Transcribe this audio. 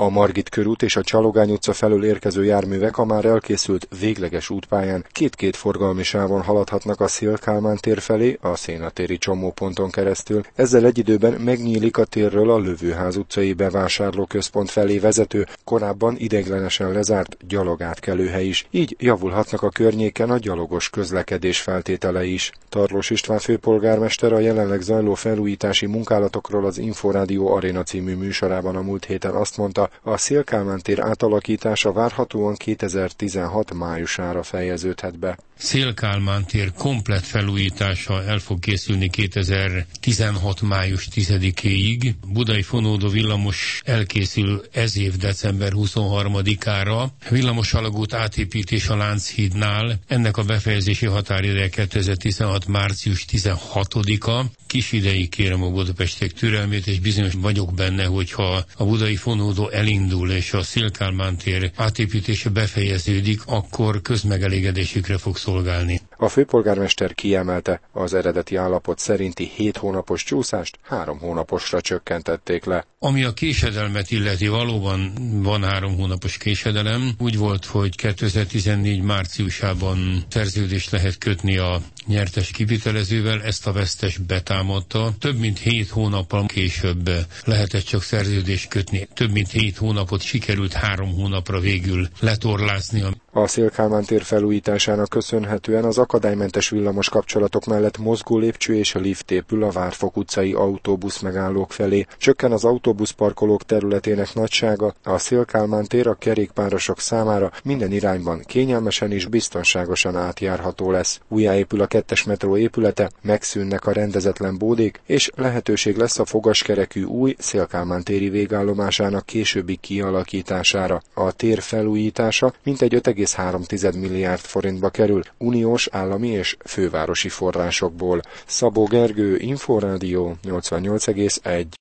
A Margit körút és a Csalogány utca felől érkező járművek a már elkészült végleges útpályán két-két forgalmi sávon haladhatnak a Széll-Kálmán tér felé, a Szénatéri csomóponton keresztül. Ezzel egy időben megnyílik a térről a Lövőház utcai bevásárlóközpont felé vezető, korábban ideiglenesen lezárt gyalogátkelőhely is. Így javulhatnak a környéken a gyalogos közlekedés feltételei is. Tarlós István főpolgármester a jelenleg zajló felújítási munkálatokról az Inforádió Aréna című műsorában a múlt héten azt mondta, a Széll-Kálmán tér átalakítása várhatóan 2016 májusára fejeződhet be. Széll-Kálmán tér komplett felújítása el fog készülni 2016 május 10-éig. Budai fonódó villamos elkészül ez év december 23-ára. Villamos alagút átépítés a Lánchídnál. Ennek a befejezési határideje 2016 március 16-a. Kis ideig kérem a budapestiek türelmét, és bizonyos vagyok benne, hogyha a budai fonódó elindul, és a Széll-Kálmán tér átépítése befejeződik, akkor közmegelégedésükre fog szolgálni. A főpolgármester kiemelte, az eredeti állapot szerinti 7 hónapos csúszást 3 hónaposra csökkentették le. Ami a késedelmet illeti, valóban van 3 hónapos késedelem. Úgy volt, hogy 2014 márciusában szerződést lehet kötni a nyertes kivitelezővel, ezt a vesztes betámadta. Több mint 7 hónappal később lehetett csak szerződést kötni. Több mint 7 hónapot sikerült 3 hónapra végül letorlászni. A Széll-Kálmán tér felújításának köszönhetően az akadálymentes villamos kapcsolatok mellett mozgó lépcső és lift épül a Várfok utcai autóbusz megállók felé. Csökken az autóbuszparkolók területének nagysága, a Széll-Kálmán tér a kerékpárosok számára minden irányban kényelmesen és biztonságosan átjárható lesz. Újjáépül a 2-es metró épülete, megszűnnek a rendezetlen bódék, és lehetőség lesz a fogaskerekű új Széll-Kálmán téri végállomásának későbbi kialakítására. A tér felújítása mintegy 5,3 milliárd forintba kerül, uniós, állami és fővárosi forrásokból. Szabó Gergő, Inforádió 88,1.